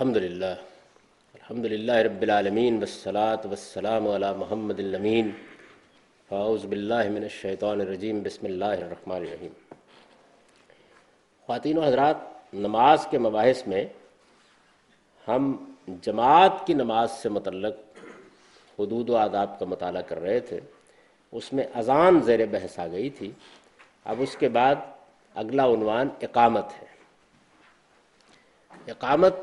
الحمدللہ رب العالمین والصلاة والسلام علی محمد الامین فاعوذ باللہ من الشیطان الرجیم بسم اللہ الرحمن الرحیم۔ خواتین و حضرات، نماز کے مباحث میں ہم جماعت کی نماز سے متعلق حدود و آداب کا مطالعہ کر رہے تھے۔ اس میں اذان زیر بحث آ گئی تھی۔ اب اس کے بعد اگلا عنوان اقامت ہے۔ اقامت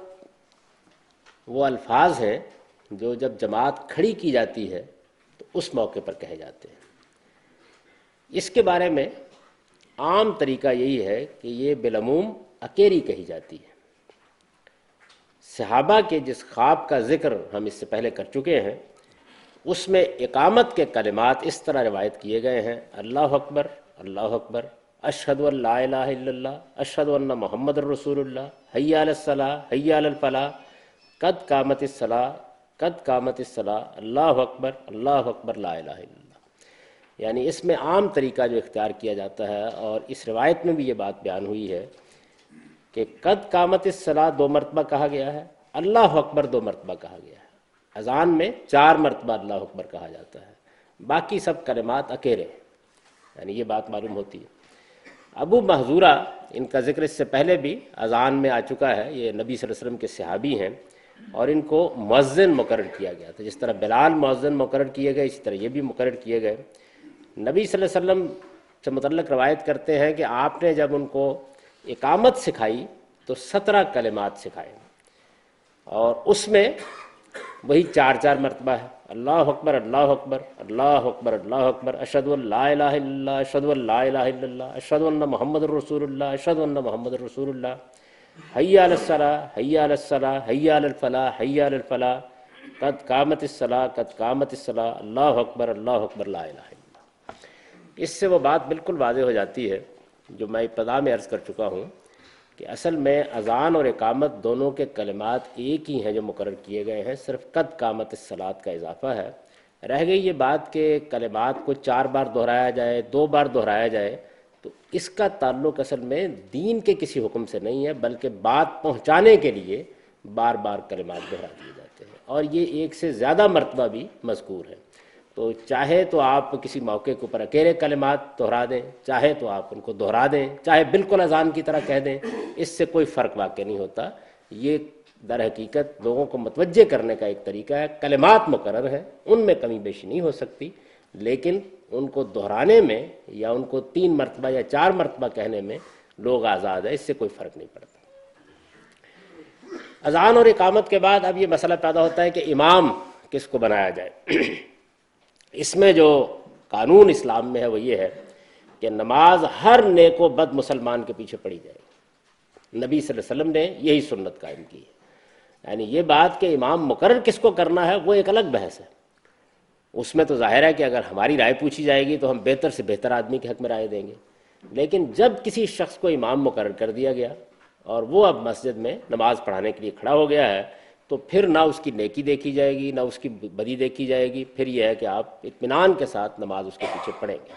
وہ الفاظ ہیں جو جب جماعت کھڑی کی جاتی ہے تو اس موقع پر کہے جاتے ہیں۔ اس کے بارے میں عام طریقہ یہی ہے کہ یہ بالعموم اکیری کہی جاتی ہے۔ صحابہ کے جس خواب کا ذکر ہم اس سے پہلے کر چکے ہیں، اس میں اقامت کے کلمات اس طرح روایت کیے گئے ہیں: اللہ اکبر، اللہ اکبر، اشہد ان لا الہ الا اللہ، اشہد ان محمد الرسول اللہ، حی علی الصلاۃ، حی علی الفلاح، قد قامت الصلاۃ، قد قامت الصلاۃ، اللہ اکبر، اللہ اکبر، لا الہ الا اللہ۔ یعنی اس میں عام طریقہ جو اختیار کیا جاتا ہے، اور اس روایت میں بھی یہ بات بیان ہوئی ہے کہ قد قامت الصلاۃ 2 مرتبہ کہا گیا ہے، اللہ اکبر 2 مرتبہ کہا گیا ہے۔ اذان میں 4 مرتبہ اللہ اکبر کہا جاتا ہے، باقی سب کلمات اکیلے ہیں۔ یعنی یہ بات معلوم ہوتی ہے۔ ابو محذورہ، ان کا ذکر اس سے پہلے بھی اذان میں آ چکا ہے، یہ نبی صلی اللہ علیہ وسلم کے صحابی ہیں، اور ان کو مؤذن مقرر کیا گیا تھا۔ جس طرح بلال مؤذن مقرر کیے گئے، اسی طرح یہ بھی مقرر کیے گئے۔ نبی صلی اللہ علیہ وسلم سے متعلق روایت کرتے ہیں کہ آپ نے جب ان کو اقامت سکھائی تو 17 کلمات سکھائے، اور اس میں وہی 4 مرتبہ ہے: اللہ اکبر، اللہ اکبر، اللہ اکبر، اللہ اکبر، اشہد ان لا الہ الا اللہ، اشہد ان لا الہ الا اللہ، اشہد ان محمد الرسول اللہ، اشہد ان محمد الرسول اللہ، حی علی الصلاۃ، حی علی الصلاۃ، حی علی الفلاح، حی علی الفلاح، قد قامت الصلاۃ، قد قامت الصلاۃ، اللہ اکبر، اللہ اکبر، لا الہ الا اللہ۔ اس سے وہ بات بالکل واضح ہو جاتی ہے جو میں ابتدا میں عرض کر چکا ہوں کہ اصل میں اذان اور اقامت دونوں کے کلمات ایک ہی ہیں جو مقرر کیے گئے ہیں، صرف قد قامت الصلاۃ کا اضافہ ہے۔ رہ گئی یہ بات کہ کلمات کو 4 بار دہرایا جائے، 2 بار دہرایا جائے، تو اس کا تعلق اصل میں دین کے کسی حکم سے نہیں ہے، بلکہ بات پہنچانے کے لیے بار بار کلمات دہرا دیے جاتے ہیں، اور یہ 1 سے زیادہ مرتبہ بھی مذکور ہے۔ تو چاہے تو آپ کسی موقع کے اوپر اکیلے کلمات دہرا دیں، چاہے تو آپ ان کو دہرا دیں، چاہے بالکل اذان کی طرح کہہ دیں، اس سے کوئی فرق واقع نہیں ہوتا۔ یہ در حقیقت لوگوں کو متوجہ کرنے کا ایک طریقہ ہے۔ کلمات مقرر ہیں، ان میں کمی بیشی نہیں ہو سکتی، لیکن ان کو دہرانے میں یا ان کو 3 مرتبہ یا 4 مرتبہ کہنے میں لوگ آزاد ہیں، اس سے کوئی فرق نہیں پڑتا۔ اذان اور اقامت کے بعد اب یہ مسئلہ پیدا ہوتا ہے کہ امام کس کو بنایا جائے۔ اس میں جو قانون اسلام میں ہے وہ یہ ہے کہ نماز ہر نیک و بد مسلمان کے پیچھے پڑھی جائے۔ نبی صلی اللہ علیہ وسلم نے یہی سنت قائم کی ہے۔ یعنی یہ بات کہ امام مقرر کس کو کرنا ہے وہ ایک الگ بحث ہے۔ اس میں تو ظاہر ہے کہ اگر ہماری رائے پوچھی جائے گی تو ہم بہتر سے بہتر آدمی کے حق میں رائے دیں گے، لیکن جب کسی شخص کو امام مقرر کر دیا گیا اور وہ اب مسجد میں نماز پڑھانے کے لیے کھڑا ہو گیا ہے، تو پھر نہ اس کی نیکی دیکھی جائے گی، نہ اس کی بدی دیکھی جائے گی۔ پھر یہ ہے کہ آپ اطمینان کے ساتھ نماز اس کے پیچھے پڑھیں گے۔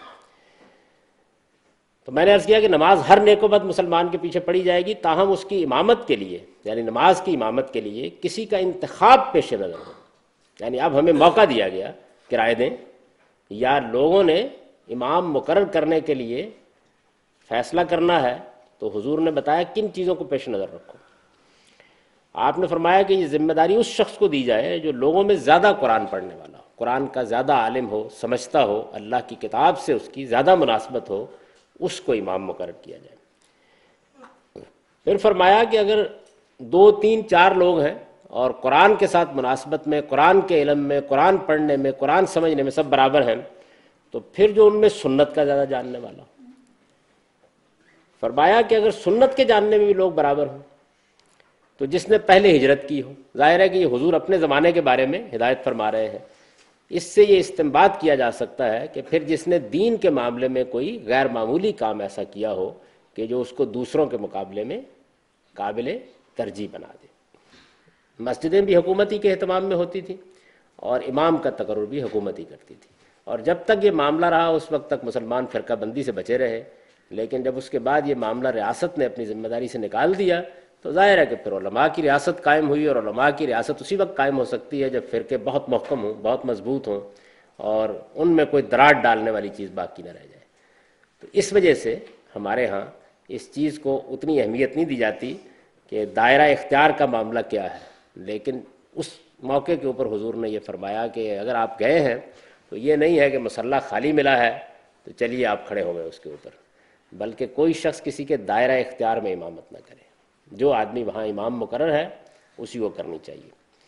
تو میں نے عرض کیا کہ نماز ہر نیک و بد مسلمان کے پیچھے پڑھی جائے گی، تاہم اس کی امامت کے لیے، یعنی نماز کی امامت کے لیے کسی کا انتخاب پیش نظر ہو۔ یعنی اب ہمیں موقع دیا گیا کہ رائے دیں، یا لوگوں نے امام مقرر کرنے کے لیے فیصلہ کرنا ہے، تو حضور نے بتایا کن چیزوں کو پیش نظر رکھو۔ آپ نے فرمایا کہ یہ ذمہ داری اس شخص کو دی جائے جو لوگوں میں زیادہ قرآن پڑھنے والا ہو، قرآن کا زیادہ عالم ہو، سمجھتا ہو، اللہ کی کتاب سے اس کی زیادہ مناسبت ہو، اس کو امام مقرر کیا جائے۔ پھر فرمایا کہ اگر 2 3 4 لوگ ہیں اور قرآن کے ساتھ مناسبت میں، قرآن کے علم میں، قرآن پڑھنے میں، قرآن سمجھنے میں سب برابر ہیں، تو پھر جو ان میں سنت کا زیادہ جاننے والا ہو۔ فرمایا کہ اگر سنت کے جاننے میں بھی لوگ برابر ہوں، تو جس نے پہلے ہجرت کی ہو، ظاہر ہے کہ یہ حضور اپنے زمانے کے بارے میں ہدایت فرما رہے ہیں، اس سے یہ استنباط کیا جا سکتا ہے کہ پھر جس نے دین کے معاملے میں کوئی غیر معمولی کام ایسا کیا ہو کہ جو اس کو دوسروں کے مقابلے میں قابل ترجیح بنا دے۔ مسجدیں بھی حکومتی کے اہتمام میں ہوتی تھیں، اور امام کا تقرر بھی حکومت ہی کرتی تھی، اور جب تک یہ معاملہ رہا اس وقت تک مسلمان فرقہ بندی سے بچے رہے، لیکن جب اس کے بعد یہ معاملہ ریاست نے اپنی ذمہ داری سے نکال دیا تو ظاہر ہے کہ پھر علماء کی ریاست قائم ہوئی، اور علماء کی ریاست اسی وقت قائم ہو سکتی ہے جب فرقے بہت محکم ہوں، بہت مضبوط ہوں، اور ان میں کوئی دراڑ ڈالنے والی چیز باقی نہ رہ جائے۔ تو اس وجہ سے ہمارے ہاں اس چیز کو اتنی اہمیت نہیں دی جاتی کہ دائرہ اختیار کا معاملہ کیا ہے، لیکن اس موقع کے اوپر حضور نے یہ فرمایا کہ اگر آپ گئے ہیں تو یہ نہیں ہے کہ مصلی خالی ملا ہے تو چلیے آپ کھڑے ہو گئے اس کے اوپر، بلکہ کوئی شخص کسی کے دائرہ اختیار میں امامت نہ کرے۔ جو آدمی وہاں امام مقرر ہے اسی کو کرنی چاہیے،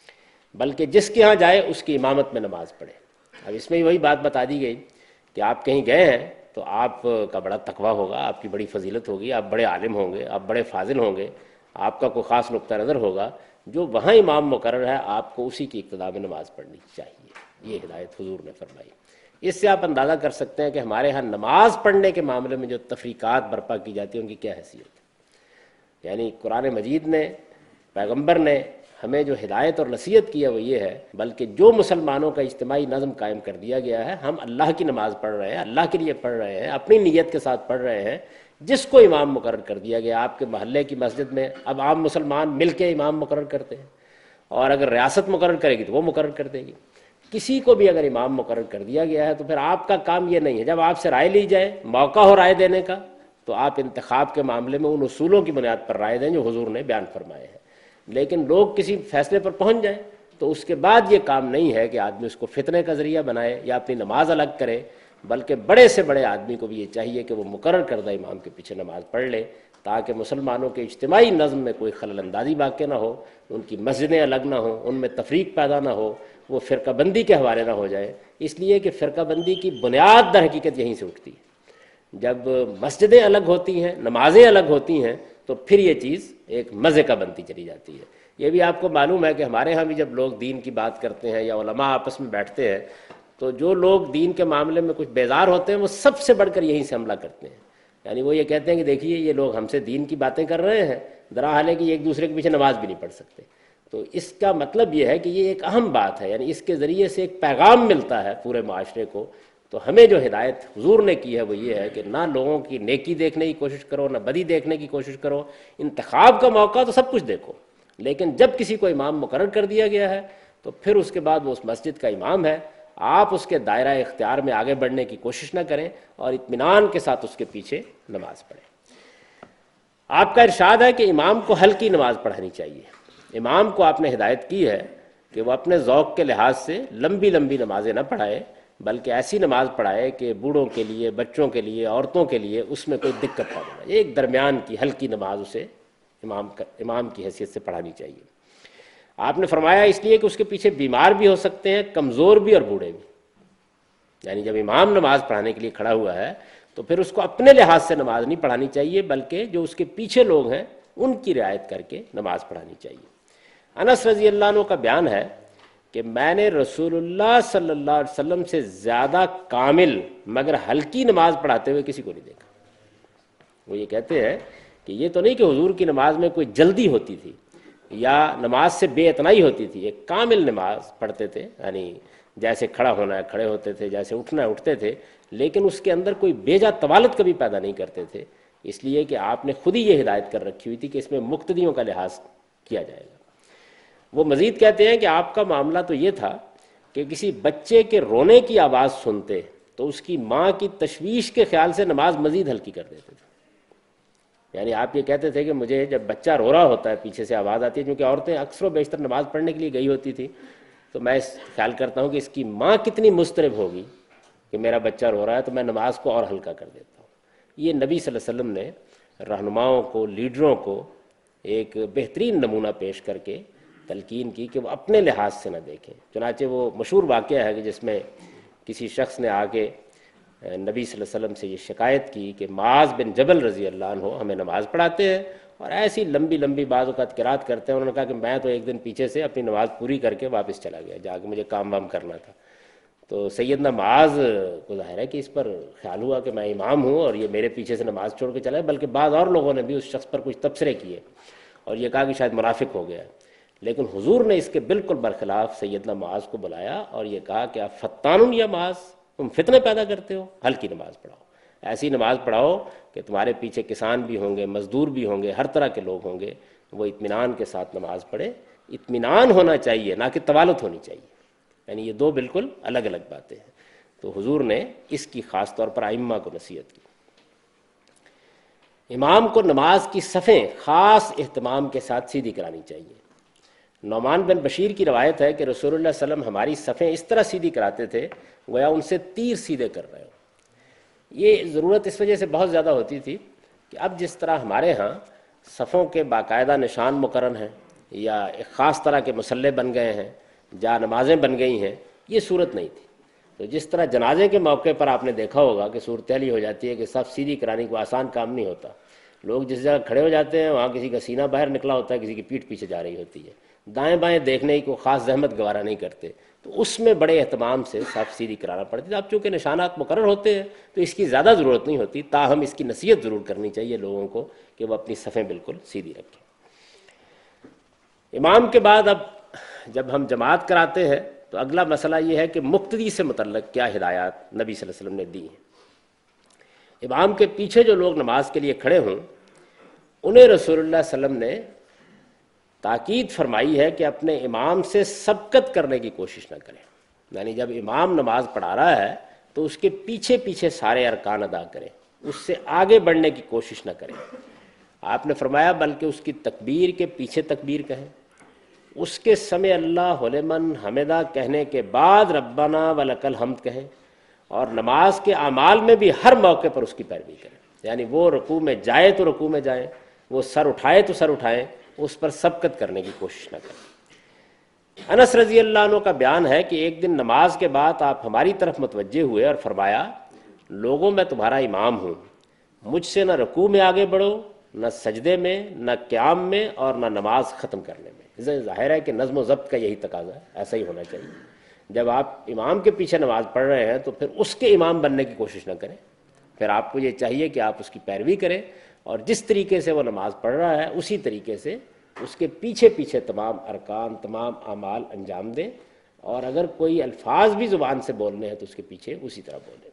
بلکہ جس کے ہاں جائے اس کی امامت میں نماز پڑھے۔ اب اس میں وہی بات بتا دی گئی کہ آپ کہیں گئے ہیں تو آپ کا بڑا تقویٰ ہوگا، آپ کی بڑی فضیلت ہوگی، آپ بڑے عالم ہوں گے، آپ بڑے فاضل ہوں گے، آپ کا کوئی خاص نقطہ نظر ہوگا، جو وہاں امام مقرر ہے آپ کو اسی کی اقتداء میں نماز پڑھنی چاہیے۔ یہ ہدایت حضور نے فرمائی۔ اس سے آپ اندازہ کر سکتے ہیں کہ ہمارے ہاں نماز پڑھنے کے معاملے میں جو تفریقات برپا کی جاتی ہیں ان کی کیا حیثیت ہے۔ یعنی قرآن مجید نے، پیغمبر نے ہمیں جو ہدایت اور نصیحت کی ہے وہ یہ ہے، بلکہ جو مسلمانوں کا اجتماعی نظم قائم کر دیا گیا ہے، ہم اللہ کی نماز پڑھ رہے ہیں، اللہ کے لیے پڑھ رہے ہیں، اپنی نیت کے ساتھ پڑھ رہے ہیں، جس کو امام مقرر کر دیا گیا۔ آپ کے محلے کی مسجد میں اب عام مسلمان مل کے امام مقرر کرتے ہیں، اور اگر ریاست مقرر کرے گی تو وہ مقرر کر دے گی۔ کسی کو بھی اگر امام مقرر کر دیا گیا ہے تو پھر آپ کا کام یہ نہیں ہے، جب آپ سے رائے لی جائے، موقع ہو رائے دینے کا، تو آپ انتخاب کے معاملے میں ان اصولوں کی بنیاد پر رائے دیں جو حضور نے بیان فرمائے ہیں۔ لیکن لوگ کسی فیصلے پر پہنچ جائیں تو اس کے بعد یہ کام نہیں ہے کہ آدمی اس کو فتنے کا ذریعہ بنائے یا اپنی نماز الگ کرے، بلکہ بڑے سے بڑے آدمی کو بھی یہ چاہیے کہ وہ مقرر کردہ امام کے پیچھے نماز پڑھ لے، تاکہ مسلمانوں کے اجتماعی نظم میں کوئی خلل اندازی واقع نہ ہو، ان کی مسجدیں الگ نہ ہوں، ان میں تفریق پیدا نہ ہو، وہ فرقہ بندی کے حوالے نہ ہو جائے۔ اس لیے کہ فرقہ بندی کی بنیاد در حقیقت یہیں سے اٹھتی ہے۔ جب مسجدیں الگ ہوتی ہیں، نمازیں الگ ہوتی ہیں، تو پھر یہ چیز ایک مزے کا بنتی چلی جاتی ہے۔ یہ بھی آپ کو معلوم ہے کہ ہمارے ہاں بھی جب لوگ دین کی بات کرتے ہیں یا علماء آپس میں بیٹھتے ہیں تو جو لوگ دین کے معاملے میں کچھ بیزار ہوتے ہیں وہ سب سے بڑھ کر یہیں سے حملہ کرتے ہیں۔ یعنی وہ یہ کہتے ہیں کہ دیکھیے یہ لوگ ہم سے دین کی باتیں کر رہے ہیں، درحال ہے کہ ایک دوسرے کے پیچھے نماز بھی نہیں پڑھ سکتے۔ تو اس کا مطلب یہ ہے کہ یہ ایک اہم بات ہے، یعنی اس کے ذریعے سے ایک پیغام ملتا ہے پورے معاشرے کو۔ تو ہمیں جو ہدایت حضور نے کی ہے وہ یہ ہے کہ نہ لوگوں کی نیکی دیکھنے کی کوشش کرو، نہ بدی دیکھنے کی کوشش کرو۔ انتخاب کا موقع تو سب کچھ دیکھو، لیکن جب کسی کو امام مقرر کر دیا گیا ہے تو پھر اس کے بعد وہ اس مسجد کا امام ہے، آپ اس کے دائرہ اختیار میں آگے بڑھنے کی کوشش نہ کریں اور اطمینان کے ساتھ اس کے پیچھے نماز پڑھیں۔ آپ کا ارشاد ہے کہ امام کو ہلکی نماز پڑھانی چاہیے۔ امام کو آپ نے ہدایت کی ہے کہ وہ اپنے ذوق کے لحاظ سے لمبی لمبی نمازیں نہ پڑھائے، بلکہ ایسی نماز پڑھائے کہ بوڑھوں کے لیے، بچوں کے لیے، عورتوں کے لیے اس میں کوئی دقت نہ ہو۔ ایک درمیان کی ہلکی نماز اسے امام کی حیثیت سے پڑھانی چاہیے۔ آپ نے فرمایا اس لیے کہ اس کے پیچھے بیمار بھی ہو سکتے ہیں، کمزور بھی اور بوڑھے بھی۔ یعنی جب امام نماز پڑھانے کے لیے کھڑا ہوا ہے تو پھر اس کو اپنے لحاظ سے نماز نہیں پڑھانی چاہیے، بلکہ جو اس کے پیچھے لوگ ہیں ان کی رعایت کر کے نماز پڑھانی چاہیے۔ انس رضی اللہ عنہ کا بیان ہے کہ میں نے رسول اللہ صلی اللہ علیہ وسلم سے زیادہ کامل مگر ہلکی نماز پڑھاتے ہوئے کسی کو نہیں دیکھا۔ وہ یہ کہتے ہیں کہ یہ تو نہیں کہ حضور کی نماز میں کوئی جلدی ہوتی تھی یا نماز سے بے اتنائی ہوتی تھی، ایک کامل نماز پڑھتے تھے، یعنی جیسے کھڑا ہونا ہے کھڑے ہوتے تھے، جیسے اٹھنا ہے اٹھتے تھے، لیکن اس کے اندر کوئی بیجا طوالت کبھی پیدا نہیں کرتے تھے، اس لیے کہ آپ نے خود ہی یہ ہدایت کر رکھی ہوئی تھی کہ اس میں مقتدیوں کا لحاظ کیا جائے گا۔ وہ مزید کہتے ہیں کہ آپ کا معاملہ تو یہ تھا کہ کسی بچے کے رونے کی آواز سنتے تو اس کی ماں کی تشویش کے خیال سے نماز مزید ہلکی کر دیتے تھے۔ یعنی آپ یہ کہتے تھے کہ مجھے جب بچہ رو رہا ہوتا ہے، پیچھے سے آواز آتی ہے، کیونکہ عورتیں اکثر و بیشتر نماز پڑھنے کے لیے گئی ہوتی تھی، تو میں اس خیال کرتا ہوں کہ اس کی ماں کتنی مضطرب ہوگی کہ میرا بچہ رو رہا ہے، تو میں نماز کو اور ہلکا کر دیتا ہوں۔ یہ نبی صلی اللہ علیہ وسلم نے رہنماؤں کو، لیڈروں کو ایک بہترین نمونہ پیش کر کے تلقین کی کہ وہ اپنے لحاظ سے نہ دیکھیں۔ چنانچہ وہ مشہور واقعہ ہے کہ جس میں کسی شخص نے آ کے نبی صلی اللہ علیہ وسلم سے یہ شکایت کی کہ معاذ بن جبل رضی اللہ عنہ ہمیں نماز پڑھاتے ہیں اور ایسی لمبی لمبی بعض اوقات قرات کرتے ہیں۔ انہوں نے کہا کہ میں تو ایک دن پیچھے سے اپنی نماز پوری کر کے واپس چلا گیا، جا کے مجھے کام وام کرنا تھا۔ تو سیدنا معاذ کو ظاہر ہے کہ اس پر خیال ہوا کہ میں امام ہوں اور یہ میرے پیچھے سے نماز چھوڑ کے چلا ہے، بلکہ بعض اور لوگوں نے بھی اس شخص پر کچھ تبصرے کیے اور یہ کہا کہ شاید منافق ہو گیا ہے۔ لیکن حضور نے اس کے بالکل برخلاف سیدنا معاذ کو بلایا اور یہ کہا کہ آپ فتانun یا معاذ، تم فتنے پیدا کرتے ہو، ہلکی نماز پڑھاؤ، ایسی نماز پڑھاؤ کہ تمہارے پیچھے کسان بھی ہوں گے، مزدور بھی ہوں گے، ہر طرح کے لوگ ہوں گے، وہ اطمینان کے ساتھ نماز پڑھے. اطمینان ہونا چاہیے، نہ کہ طوالت ہونی چاہیے. یعنی یہ دو بالکل الگ الگ باتیں ہیں. تو حضور نے اس کی خاص طور پر ائمہ کو نصیحت کی. امام کو نماز کی صفیں خاص اہتمام کے ساتھ سیدھی کرانی چاہیے. نعمان بن بشیر کی روایت ہے کہ رسول اللہ صلی اللہ علیہ وسلم ہماری صفیں اس طرح سیدھی کراتے تھے گویا ان سے تیر سیدھے کر رہے ہو. یہ ضرورت اس وجہ سے بہت زیادہ ہوتی تھی کہ اب جس طرح ہمارے ہاں صفوں کے باقاعدہ نشان مقرر ہیں یا ایک خاص طرح کے مسلح بن گئے ہیں، جا نمازیں بن گئی ہیں، یہ صورت نہیں تھی. تو جس طرح جنازے کے موقع پر آپ نے دیکھا ہوگا کہ صورتحال ہو جاتی ہے کہ صف سیدھی کرانے کو آسان کام نہیں ہوتا. لوگ جس جگہ کھڑے ہو جاتے ہیں وہاں کسی کا سینہ باہر نکلا ہوتا ہے، کسی کی پیٹھ پیچھے جا رہی ہوتی ہے، دائیں بائیں دیکھنے کی خاص زحمت گوارا نہیں کرتے. تو اس میں بڑے اہتمام سے صف سیدھی کرانا پڑتی ہے. اب چونکہ نشانات مقرر ہوتے ہیں تو اس کی زیادہ ضرورت نہیں ہوتی، تاہم اس کی نصیحت ضرور کرنی چاہیے لوگوں کو کہ وہ اپنی صفیں بالکل سیدھی رکھیں. امام کے بعد اب جب ہم جماعت کراتے ہیں تو اگلا مسئلہ یہ ہے کہ مقتدی سے متعلق کیا ہدایات نبی صلی اللہ علیہ وسلم نے دی ہیں. امام کے پیچھے جو لوگ نماز کے لیے کھڑے ہوں انہیں رسول اللہ صلی اللہ علیہ وسلم نے تاکید فرمائی ہے کہ اپنے امام سے سبقت کرنے کی کوشش نہ کریں. یعنی جب امام نماز پڑھا رہا ہے تو اس کے پیچھے پیچھے سارے ارکان ادا کریں، اس سے آگے بڑھنے کی کوشش نہ کریں. آپ نے فرمایا بلکہ اس کی تکبیر کے پیچھے تکبیر کہیں، اس کے سمع اللہ لمن حمدہ کہنے کے بعد ربنا ولک الحمد کہیں، اور نماز کے اعمال میں بھی ہر موقع پر اس کی پیروی کریں. یعنی وہ رکوع میں جائے تو رکوع میں جائیں، وہ سر اٹھائے تو سر اٹھائیں، اس پر سبقت کرنے کی کوشش نہ کریں. انس رضی اللہ عنہ کا بیان ہے کہ ایک دن نماز کے بعد آپ ہماری طرف متوجہ ہوئے اور فرمایا لوگوں میں تمہارا امام ہوں، مجھ سے نہ رکوع میں آگے بڑھو، نہ سجدے میں، نہ قیام میں، اور نہ نماز ختم کرنے میں. ظاہر ہے کہ نظم و ضبط کا یہی تقاضا ہے، ایسا ہی ہونا چاہیے. جب آپ امام کے پیچھے نماز پڑھ رہے ہیں تو پھر اس کے امام بننے کی کوشش نہ کریں. پھر آپ کو یہ چاہیے کہ آپ اس کی پیروی کریں اور جس طریقے سے وہ نماز پڑھ رہا ہے اسی طریقے سے اس کے پیچھے پیچھے تمام ارکان، تمام اعمال انجام دیں، اور اگر کوئی الفاظ بھی زبان سے بولنے ہیں تو اس کے پیچھے اسی طرح بولیں.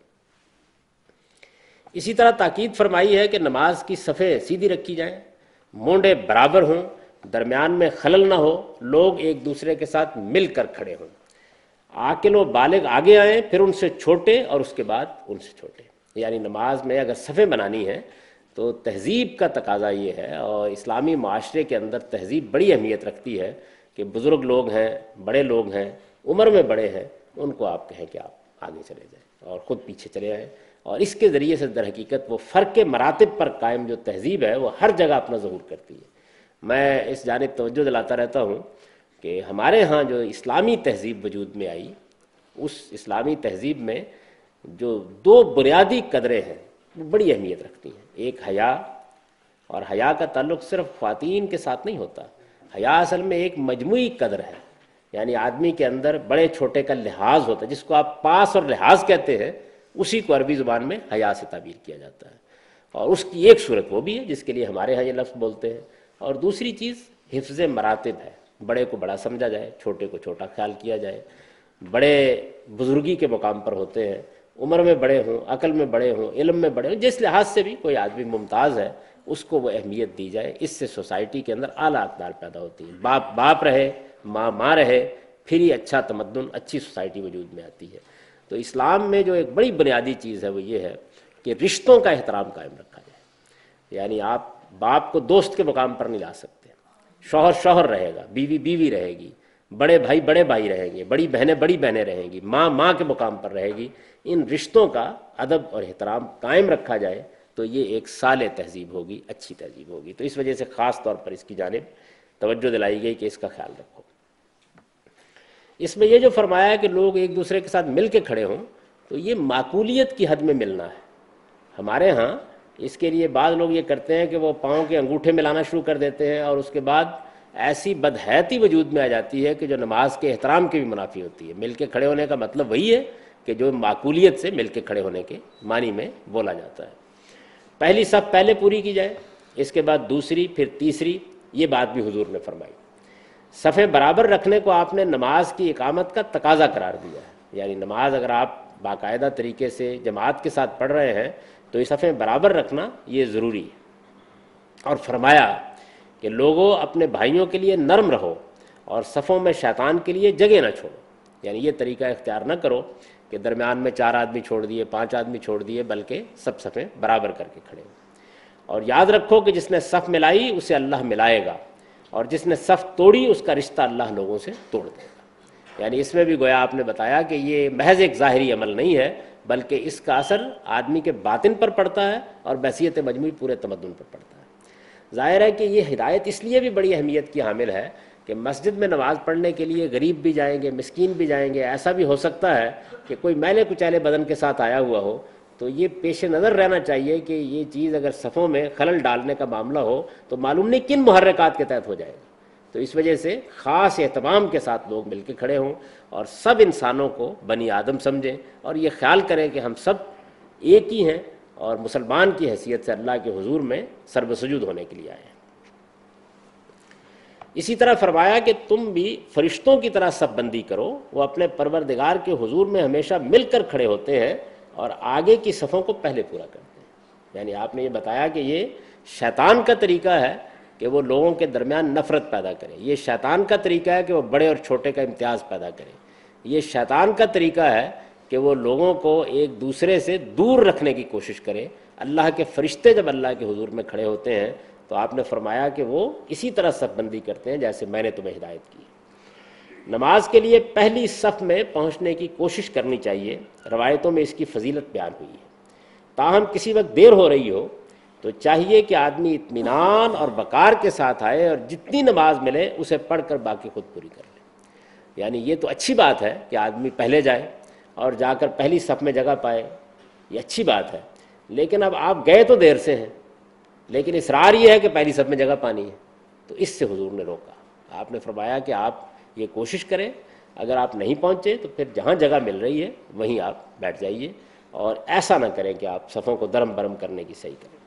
اسی طرح تاکید فرمائی ہے کہ نماز کی صفیں سیدھی رکھی جائیں، مونڈے برابر ہوں، درمیان میں خلل نہ ہو، لوگ ایک دوسرے کے ساتھ مل کر کھڑے ہوں. عاقل و بالغ آگے آئیں، پھر ان سے چھوٹے اور اس کے بعد ان سے چھوٹے. یعنی نماز میں اگر صفیں بنانی ہیں تو تہذیب کا تقاضا یہ ہے، اور اسلامی معاشرے کے اندر تہذیب بڑی اہمیت رکھتی ہے کہ بزرگ لوگ ہیں، بڑے لوگ ہیں، عمر میں بڑے ہیں، ان کو آپ کہیں کہ آپ آگے چلے جائیں اور خود پیچھے چلے آئیں. اور اس کے ذریعے سے در حقیقت وہ فرق مراتب پر قائم جو تہذیب ہے وہ ہر جگہ اپنا ظہور کرتی ہے. میں اس جانب توجہ دلاتا رہتا ہوں کہ ہمارے ہاں جو اسلامی تہذیب وجود میں آئی، اس اسلامی تہذیب میں جو دو بنیادی قدریں ہیں وہ بڑی اہمیت رکھتی ہیں. ایک حیا، اور حیا کا تعلق صرف خواتین کے ساتھ نہیں ہوتا. حیا اصل میں ایک مجموعی قدر ہے، یعنی آدمی کے اندر بڑے چھوٹے کا لحاظ ہوتا ہے، جس کو آپ پاس اور لحاظ کہتے ہیں اسی کو عربی زبان میں حیا سے تعبیر کیا جاتا ہے. اور اس کی ایک صورت وہ بھی ہے جس کے لیے ہمارے ہاں یہ لفظ بولتے ہیں. اور دوسری چیز حفظ مراتب ہے، بڑے کو بڑا سمجھا جائے، چھوٹے کو چھوٹا خیال کیا جائے. بڑے بزرگی کے مقام پر ہوتے ہیں، عمر میں بڑے ہوں، عقل میں بڑے ہوں، علم میں بڑے ہوں، جس لحاظ سے بھی کوئی آدمی ممتاز ہے اس کو وہ اہمیت دی جائے. اس سے سوسائٹی کے اندر اعلیٰ اقدار پیدا ہوتی ہے. باپ باپ رہے، ماں ماں رہے، پھر ہی اچھا تمدن، اچھی سوسائٹی وجود میں آتی ہے. تو اسلام میں جو ایک بڑی بنیادی چیز ہے وہ یہ ہے کہ رشتوں کا احترام قائم رکھا جائے. یعنی آپ باپ کو دوست کے مقام پر نہیں لا سکتے، شوہر شوہر رہے گا، بیوی بیوی رہے گی، بڑے بھائی بڑے بھائی رہیں گے، بڑی بہنیں بڑی بہنیں رہیں گی، ماں ماں کے مقام پر رہے گی. ان رشتوں کا ادب اور احترام قائم رکھا جائے تو یہ ایک صالح تہذیب ہوگی، اچھی تہذیب ہوگی. تو اس وجہ سے خاص طور پر اس کی جانب توجہ دلائی گئی کہ اس کا خیال رکھو. اس میں یہ جو فرمایا ہے کہ لوگ ایک دوسرے کے ساتھ مل کے کھڑے ہوں، تو یہ معقولیت کی حد میں ملنا ہے. ہمارے ہاں اس کے لیے بعض لوگ یہ کرتے ہیں کہ وہ پاؤں کے انگوٹھے ملانا شروع کر دیتے ہیں، اور اس کے بعد ایسی بدحیتی وجود میں آ جاتی ہے کہ جو نماز کے احترام کی بھی منافی ہوتی ہے. مل کے کھڑے ہونے کا مطلب وہی ہے کہ جو معقولیت سے مل کے کھڑے ہونے کے معنی میں بولا جاتا ہے. پہلی صف پہلے پوری کی جائے، اس کے بعد دوسری، پھر تیسری. یہ بات بھی حضور نے فرمائی. صفیں برابر رکھنے کو آپ نے نماز کی اقامت کا تقاضا قرار دیا ہے. یعنی نماز اگر آپ باقاعدہ طریقے سے جماعت کے ساتھ پڑھ رہے ہیں تو یہ صفیں برابر رکھنا یہ ضروری ہے. اور فرمایا کہ لوگوں اپنے بھائیوں کے لیے نرم رہو اور صفوں میں شیطان کے لیے جگہ نہ چھوڑو، یعنی یہ طریقہ اختیار نہ کرو کہ درمیان میں 4 آدمی چھوڑ دیے، 5 آدمی چھوڑ دیے، بلکہ سب صفیں برابر کر کے کھڑے ہو۔ اور یاد رکھو کہ جس نے صف ملائی اسے اللہ ملائے گا، اور جس نے صف توڑی اس کا رشتہ اللہ لوگوں سے توڑ دے گا۔ یعنی اس میں بھی گویا آپ نے بتایا کہ یہ محض ایک ظاہری عمل نہیں ہے، بلکہ اس کا اثر آدمی کے باطن پر پڑتا ہے اور بحیثیت مجموعی پورے تمدن پر پڑتا ہے۔ ظاہر ہے کہ یہ ہدایت اس لیے بھی بڑی اہمیت کی حامل ہے کہ مسجد میں نماز پڑھنے کے لیے غریب بھی جائیں گے، مسکین بھی جائیں گے۔ ایسا بھی ہو سکتا ہے کہ کوئی میلے کچیلے بدن کے ساتھ آیا ہوا ہو، تو یہ پیش نظر رہنا چاہیے کہ یہ چیز اگر صفوں میں خلل ڈالنے کا معاملہ ہو تو معلوم نہیں کن محرکات کے تحت ہو جائے گا۔ تو اس وجہ سے خاص اہتمام کے ساتھ لوگ مل کے کھڑے ہوں اور سب انسانوں کو بنی آدم سمجھیں، اور یہ خیال کریں کہ ہم سب ایک ہی ہیں اور مسلمان کی حیثیت سے اللہ کے حضور میں سر بسجود ہونے کے لیے آئے ہیں۔ اسی طرح فرمایا کہ تم بھی فرشتوں کی طرح صف بندی کرو، وہ اپنے پروردگار کے حضور میں ہمیشہ مل کر کھڑے ہوتے ہیں اور آگے کی صفوں کو پہلے پورا کرتے ہیں۔ یعنی آپ نے یہ بتایا کہ یہ شیطان کا طریقہ ہے کہ وہ لوگوں کے درمیان نفرت پیدا کرے، یہ شیطان کا طریقہ ہے کہ وہ بڑے اور چھوٹے کا امتیاز پیدا کرے، یہ شیطان کا طریقہ ہے کہ وہ لوگوں کو ایک دوسرے سے دور رکھنے کی کوشش کرے۔ اللہ کے فرشتے جب اللہ کے حضور میں کھڑے ہوتے ہیں تو آپ نے فرمایا کہ وہ اسی طرح صف بندی کرتے ہیں جیسے میں نے تمہیں ہدایت کی۔ نماز کے لیے پہلی صف میں پہنچنے کی کوشش کرنی چاہیے، روایتوں میں اس کی فضیلت بیان ہوئی ہے۔ تاہم کسی وقت دیر ہو رہی ہو تو چاہیے کہ آدمی اطمینان اور وقار کے ساتھ آئے اور جتنی نماز ملے اسے پڑھ کر باقی خود پوری کر لے۔ یعنی یہ تو اچھی بات ہے کہ آدمی پہلے جائے اور جا کر پہلی صف میں جگہ پائے، یہ اچھی بات ہے، لیکن اب آپ گئے تو دیر سے ہیں، لیکن اصرار یہ ہے کہ پہلی صف میں جگہ پانی ہے، تو اس سے حضور نے روکا۔ آپ نے فرمایا کہ آپ یہ کوشش کریں، اگر آپ نہیں پہنچے تو پھر جہاں جگہ مل رہی ہے وہیں آپ بیٹھ جائیے، اور ایسا نہ کریں کہ آپ صفوں کو درم برم کرنے کی صحیح کریں۔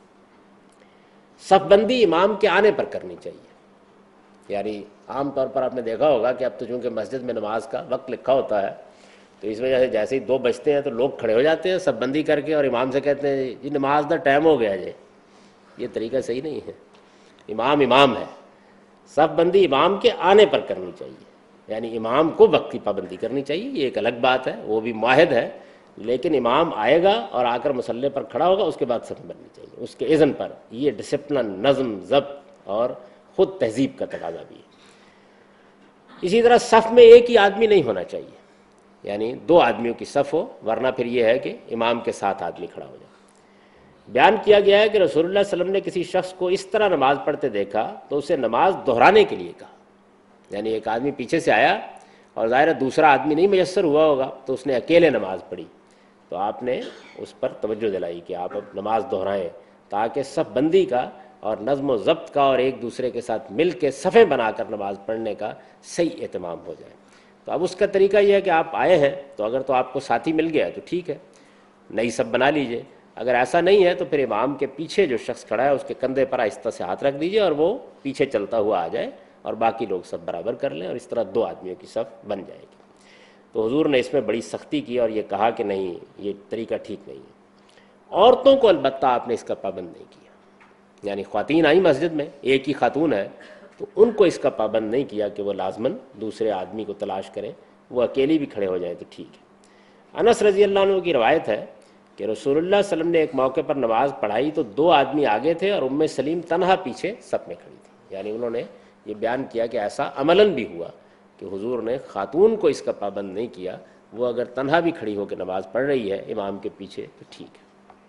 صف بندی امام کے آنے پر کرنی چاہیے۔ یعنی عام طور پر آپ نے دیکھا ہوگا کہ اب تو چونکہ مسجد میں نماز کا وقت لکھا ہوتا ہے تو اس وجہ سے جیسے ہی 2 بجتے ہیں تو لوگ کھڑے ہو جاتے ہیں صف بندی کر کے، اور امام سے کہتے ہیں جی نماز کا ٹائم ہو گیا جی۔ یہ طریقہ صحیح نہیں ہے، امام امام ہے، صف بندی امام کے آنے پر کرنی چاہیے۔ یعنی امام کو وقت کی پابندی کرنی چاہیے، یہ ایک الگ بات ہے، وہ بھی معاہد ہے، لیکن امام آئے گا اور آ کر مصلی پر کھڑا ہوگا، اس کے بعد صف بننی چاہیے اس کے اذن پر۔ یہ ڈسپلن، نظم، ضبط اور خود تہذیب کا تقاضا بھی ہے۔ اسی طرح صف میں ایک ہی آدمی نہیں ہونا چاہیے، یعنی 2 آدمیوں کی صف ہو، ورنہ پھر یہ ہے کہ امام کے ساتھ آدمی کھڑا ہو جائے۔ بیان کیا گیا ہے کہ رسول اللہ صلی اللہ علیہ وسلم نے کسی شخص کو اس طرح نماز پڑھتے دیکھا تو اسے نماز دہرانے کے لیے کہا۔ یعنی ایک آدمی پیچھے سے آیا اور ظاہر ہے دوسرا آدمی نہیں میسر ہوا ہوگا تو اس نے اکیلے نماز پڑھی، تو آپ نے اس پر توجہ دلائی کہ آپ اب نماز دہرائیں تاکہ صف بندی کا اور نظم و ضبط کا اور ایک دوسرے کے ساتھ مل کے صفیں بنا کر نماز پڑھنے کا صحیح اہتمام ہو جائے۔ تو اب اس کا طریقہ یہ ہے کہ آپ آئے ہیں تو اگر تو آپ کو ساتھی مل گیا تو ٹھیک ہے، نئی صف بنا لیجئے، اگر ایسا نہیں ہے تو پھر امام کے پیچھے جو شخص کھڑا ہے اس کے کندھے پر آہستہ سے ہاتھ رکھ دیجئے اور وہ پیچھے چلتا ہوا آ جائے اور باقی لوگ صف برابر کر لیں، اور اس طرح 2 آدمیوں کی صف بن جائے گی۔ تو حضور نے اس میں بڑی سختی کی اور یہ کہا کہ نہیں، یہ طریقہ ٹھیک نہیں ہے۔ عورتوں کو البتہ آپ نے اس کا پابند نہیں کیا، یعنی خواتین آئیں مسجد میں، ایک ہی خاتون ہے تو ان کو اس کا پابند نہیں کیا کہ وہ لازماً دوسرے آدمی کو تلاش کریں، وہ اکیلی بھی کھڑے ہو جائیں تو ٹھیک ہے۔ انس رضی اللہ عنہ کی روایت ہے کہ رسول اللہ صلی اللہ علیہ وسلم نے ایک موقع پر نماز پڑھائی تو 2 آدمی آگے تھے اور ام سلیم تنہا پیچھے صف میں کھڑی تھی۔ یعنی انہوں نے یہ بیان کیا کہ ایسا عملاً بھی ہوا کہ حضور نے خاتون کو اس کا پابند نہیں کیا، وہ اگر تنہا بھی کھڑی ہو کے نماز پڑھ رہی ہے امام کے پیچھے تو ٹھیک ہے۔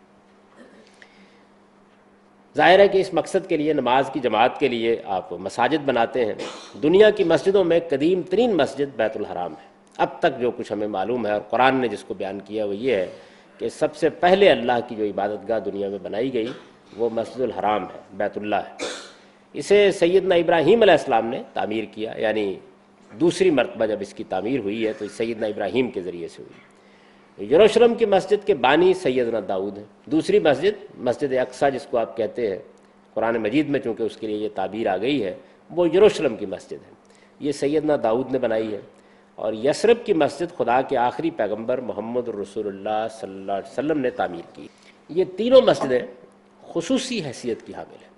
ظاہر ہے کہ اس مقصد کے لیے، نماز کی جماعت کے لیے آپ مساجد بناتے ہیں۔ دنیا کی مسجدوں میں قدیم ترین مسجد بیت الحرام ہے اب تک جو کچھ ہمیں معلوم ہے، اور قرآن نے جس کو بیان کیا وہ یہ ہے کہ سب سے پہلے اللہ کی جو عبادت گاہ دنیا میں بنائی گئی وہ مسجد الحرام ہے، بیت اللہ ہے۔ اسے سیدنا ابراہیم علیہ السلام نے تعمیر کیا، یعنی دوسری مرتبہ جب اس کی تعمیر ہوئی ہے تو سیدنا ابراہیم کے ذریعے سے ہوئی۔ یروشلم کی مسجد کے بانی سیدنا داؤد ہیں۔ دوسری مسجد، مسجد اقصی جس کو آپ کہتے ہیں، قرآن مجید میں چونکہ اس کے لیے یہ تعبیر آ گئی ہے، وہ یروشلم کی مسجد ہے، یہ سیدنا داؤد نے بنائی ہے۔ اور یثرب کی مسجد خدا کے آخری پیغمبر محمد رسول اللہ صلی اللہ علیہ وسلم نے تعمیر کی۔ یہ تینوں مسجدیں خصوصی حیثیت کی حامل ہیں،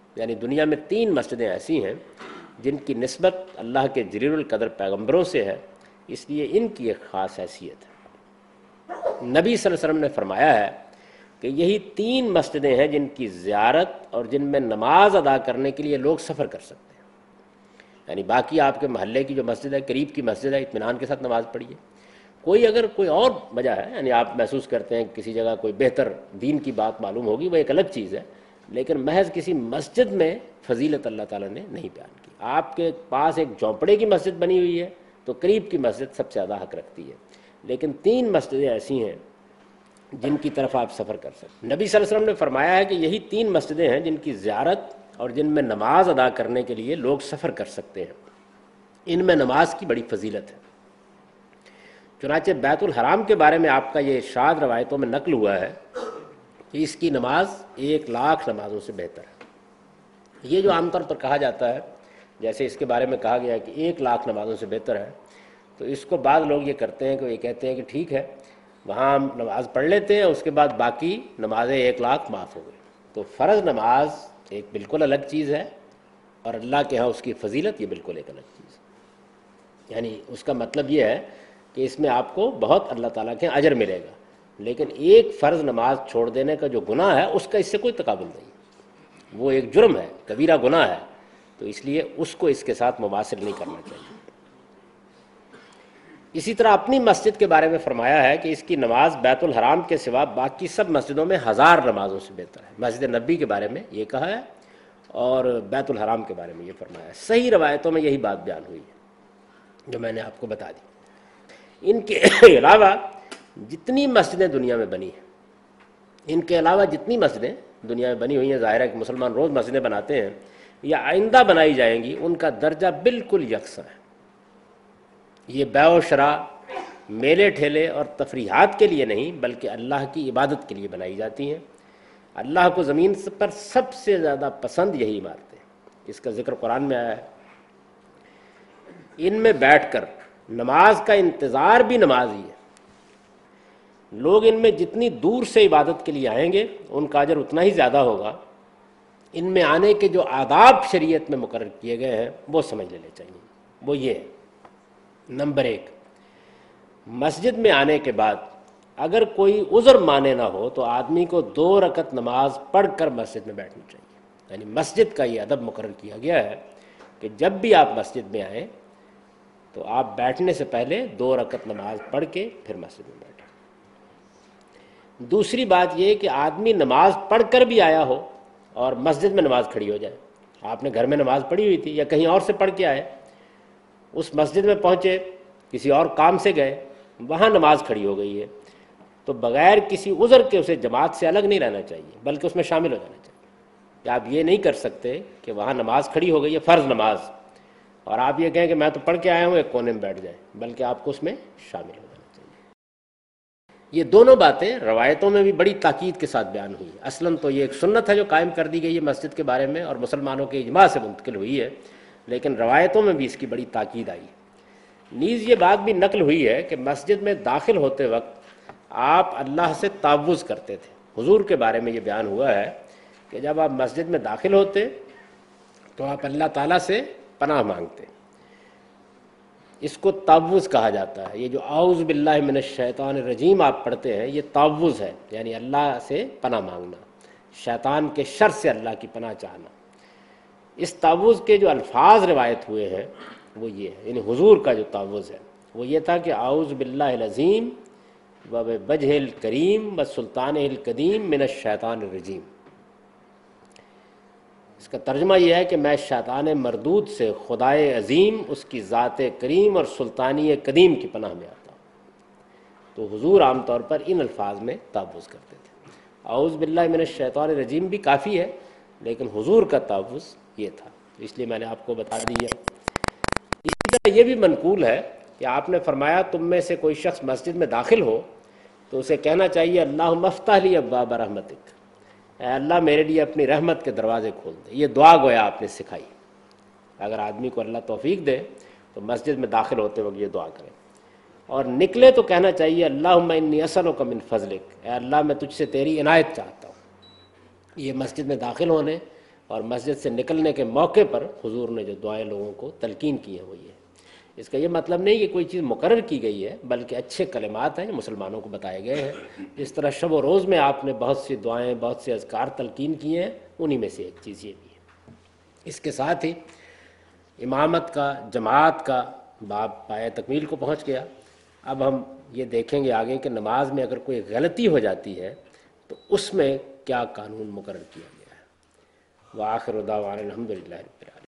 یعنی دنیا میں 3 مسجدیں ایسی ہیں جن کی نسبت اللہ کے جلیل القدر پیغمبروں سے ہے، اس لیے ان کی ایک خاص حیثیت ہے۔ نبی صلی اللہ علیہ وسلم نے فرمایا ہے کہ یہی 3 مسجدیں ہیں جن کی زیارت اور جن میں نماز ادا کرنے کے لیے لوگ سفر کر سکتے ہیں۔ یعنی باقی آپ کے محلے کی جو مسجد ہے، قریب کی مسجد ہے، اطمینان کے ساتھ نماز پڑھیے۔ کوئی اگر کوئی اور وجہ ہے، یعنی آپ محسوس کرتے ہیں کسی جگہ کوئی بہتر دین کی بات معلوم ہوگی، وہ ایک الگ چیز ہے، لیکن محض کسی مسجد میں فضیلت اللہ تعالیٰ نے نہیں بیان کی۔ آپ کے پاس ایک جھونپڑے کی مسجد بنی ہوئی ہے تو قریب کی مسجد سب سے زیادہ حق رکھتی ہے، لیکن 3 مسجدیں ایسی ہیں جن کی طرف آپ سفر کر سکتے ہیں۔ نبی صلی اللہ علیہ وسلم نے فرمایا ہے کہ یہی 3 مسجدیں ہیں جن کی زیارت اور جن میں نماز ادا کرنے کے لیے لوگ سفر کر سکتے ہیں، ان میں نماز کی بڑی فضیلت ہے۔ چنانچہ بیت الحرام کے بارے میں آپ کا یہ ارشاد روایتوں میں نقل ہوا ہے کہ اس کی نماز 1,00,000 نمازوں سے بہتر ہے۔ یہ جو عام طور پر کہا جاتا ہے، جیسے اس کے بارے میں کہا گیا ہے کہ 1,00,000 نمازوں سے بہتر ہے، تو اس کو بعض لوگ یہ کرتے ہیں کہ یہ کہتے ہیں کہ ٹھیک ہے، وہاں ہم نماز پڑھ لیتے ہیں، اس کے بعد باقی نمازیں 1,00,000 معاف ہو گئی۔ تو فرض نماز ایک بالکل الگ چیز ہے، اور اللہ کے ہاں اس کی فضیلت یہ بالکل ایک الگ چیز ہے۔ یعنی اس کا مطلب یہ ہے کہ اس میں آپ کو بہت اللہ تعالیٰ کے اجر ملے گا، لیکن ایک فرض نماز چھوڑ دینے کا جو گناہ ہے اس کا اس سے کوئی تقابل نہیں، وہ ایک جرم ہے، کبیرہ گناہ ہے، تو اس لیے اس کو اس کے ساتھ مماثل نہیں کرنا چاہیے۔ اسی طرح اپنی مسجد کے بارے میں فرمایا ہے کہ اس کی نماز بیت الحرام کے سوا باقی سب مسجدوں میں 1000 نمازوں سے بہتر ہے۔ مسجد نبی کے بارے میں یہ کہا ہے اور بیت الحرام کے بارے میں یہ فرمایا ہے۔ صحیح روایتوں میں یہی بات بیان ہوئی ہے جو میں نے آپ کو بتا دی۔ ان کے علاوہ جتنی مسجدیں دنیا میں بنی ہیں، ان کے علاوہ جتنی مسجدیں دنیا میں بنی ہوئی ہیں، ظاہر ہے کہ مسلمان روز مسجدیں بناتے ہیں یا آئندہ بنائی جائیں گی، ان کا درجہ بالکل یکساں ہے۔ یہ بیع و شراء، میلے ٹھیلے اور تفریحات کے لیے نہیں بلکہ اللہ کی عبادت کے لیے بنائی جاتی ہیں۔ اللہ کو زمین پر سب سے زیادہ پسند یہی عمارتیں، اس کا ذکر قرآن میں آیا ہے۔ ان میں بیٹھ کر نماز کا انتظار بھی نماز ہی ہے۔ لوگ ان میں جتنی دور سے عبادت کے لیے آئیں گے ان کا اجر اتنا ہی زیادہ ہوگا۔ ان میں آنے کے جو آداب شریعت میں مقرر کیے گئے ہیں وہ سمجھ لینے چاہیے۔ وہ یہ ہے، نمبر 1، مسجد میں آنے کے بعد اگر کوئی عذر مانے نہ ہو تو آدمی کو 2 رکعت نماز پڑھ کر مسجد میں بیٹھنا چاہیے۔ یعنی مسجد کا یہ ادب مقرر کیا گیا ہے کہ جب بھی آپ مسجد میں آئیں تو آپ بیٹھنے سے پہلے 2 رکعت نماز پڑھ کے پھر مسجد میں بیٹھیں۔ دوسری بات یہ کہ آدمی نماز پڑھ کر بھی آیا ہو اور مسجد میں نماز کھڑی ہو جائے۔ آپ نے گھر میں نماز پڑھی ہوئی تھی یا کہیں اور سے پڑھ کے آئے، اس مسجد میں پہنچے، کسی اور کام سے گئے، وہاں نماز کھڑی ہو گئی ہے، تو بغیر کسی عذر کے اسے جماعت سے الگ نہیں رہنا چاہیے بلکہ اس میں شامل ہو جانا چاہیے۔ کہ آپ یہ نہیں کر سکتے کہ وہاں نماز کھڑی ہو گئی ہے، فرض نماز، اور آپ یہ کہیں کہ میں تو پڑھ کے آیا ہوں، ایک کونے میں بیٹھ جائیں، بلکہ آپ کو اس میں شامل ہو جانا چاہیے۔ یہ دونوں باتیں روایتوں میں بھی بڑی تاکید کے ساتھ بیان ہوئی۔ اصلاً تو یہ ایک سنت ہے جو قائم کر دی گئی ہے مسجد کے بارے میں اور مسلمانوں کے اجماع سے منتقل ہوئی ہے، لیکن روایتوں میں بھی اس کی بڑی تاکید آئی۔ نیز یہ بات بھی نقل ہوئی ہے کہ مسجد میں داخل ہوتے وقت آپ اللہ سے تعوذ کرتے تھے۔ حضور کے بارے میں یہ بیان ہوا ہے کہ جب آپ مسجد میں داخل ہوتے تو آپ اللہ تعالیٰ سے پناہ مانگتے۔ اس کو تعوذ کہا جاتا ہے۔ یہ جو اعوذ باللہ من الشیطان الرجیم آپ پڑھتے ہیں یہ تعوذ ہے، یعنی اللہ سے پناہ مانگنا، شیطان کے شر سے اللہ کی پناہ چاہنا۔ اس تعوذ کے جو الفاظ روایت ہوئے ہیں وہ یہ ہے، یعنی حضور کا جو تعوذ ہے وہ یہ تھا کہ اعوذ باللہ العظیم و بوجہ الکریم و سلطانہ القدیم من الشیطان الرجیم۔ اس کا ترجمہ یہ ہے کہ میں شیطان مردود سے خدائے عظیم، اس کی ذات کریم اور سلطانی قدیم کی پناہ میں آتا ہوں۔ تو حضور عام طور پر ان الفاظ میں تعوذ کرتے تھے۔ اعوذ باللہ من الشیطان الرجیم بھی کافی ہے، لیکن حضور کا تعوذ یہ تھا، اس لیے میں نے آپ کو بتا دیا۔ اسی طرح یہ بھی منقول ہے کہ آپ نے فرمایا تم میں سے کوئی شخص مسجد میں داخل ہو تو اسے کہنا چاہیے اللہم افتح لی ابواب رحمتک، اے اللہ میرے لیے اپنی رحمت کے دروازے کھول دے۔ یہ دعا گویا آپ نے سکھائی۔ اگر آدمی کو اللہ توفیق دے تو مسجد میں داخل ہوتے وقت یہ دعا کرے، اور نکلے تو کہنا چاہیے اللہم انی اسألک من فضلک، اے اللہ میں تجھ سے تیری عنایت چاہتا ہوں۔ یہ مسجد میں داخل ہونے اور مسجد سے نکلنے کے موقع پر حضور نے جو دعائیں لوگوں کو تلقین کی ہیں وہ یہ ہے۔ اس کا یہ مطلب نہیں کہ کوئی چیز مقرر کی گئی ہے، بلکہ اچھے کلمات ہیں جو مسلمانوں کو بتائے گئے ہیں۔ جس طرح شب و روز میں آپ نے بہت سی دعائیں، بہت سے اذکار تلقین کیے ہیں، انہی میں سے ایک چیز یہ بھی ہے۔ اس کے ساتھ ہی امامت کا، جماعت کا باب پایہ تکمیل کو پہنچ گیا۔ اب ہم یہ دیکھیں گے آگے کہ نماز میں اگر کوئی غلطی ہو جاتی ہے تو اس میں کیا قانون مقرر کیا گیا ہے۔ وآخر دعوانا الحمدللہ رب العالمین۔